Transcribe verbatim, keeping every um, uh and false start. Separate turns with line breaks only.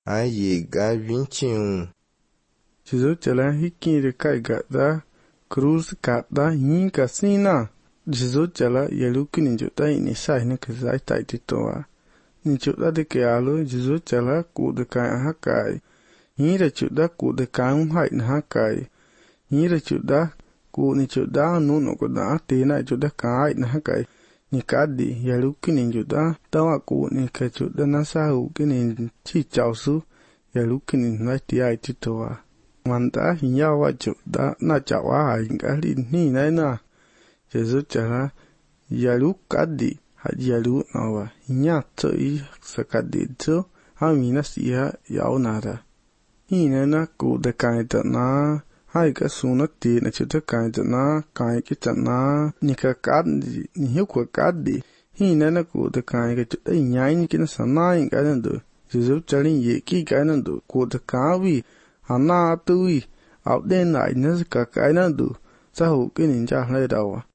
ai ye ga vinte e um.
Jesus chela hiki de caiga da cruz cada hinca sina. Jesus chela yeluki ninjuta ini sai ne kazai tai titoa. Ninjuta de ke alo Jesus chela ku de kai hakai. Hira chuda ku de kai un hai na hakai. Hira chuda ku ni chuda nu no ko da te na chuda kai na hakai. Ni kadi yeluki ninjuta tawa ku ni ka chuda na sa hu ki ni chi chao su yeluki ni na ti ai titoa. Manda hinya wa chuda na chawa hai ngali ni na na. Jesus chela yalu kadi had yalu nawa hinya tsoi sakadi tso hamina siya yao nada. Hina na ku de kai ta na hai ka suna ti na chuta kai ta na kai ki ta na ni ka kadi ni hiu kwa kadi. Hina na ku de kai ka chuta nyai ni kina sanai ka nandu. Jesus chalin ye ki ka nandu ku de kawi hana tui out den lại nó cả cái nó đủ xã hội cái ninja lấy đầu à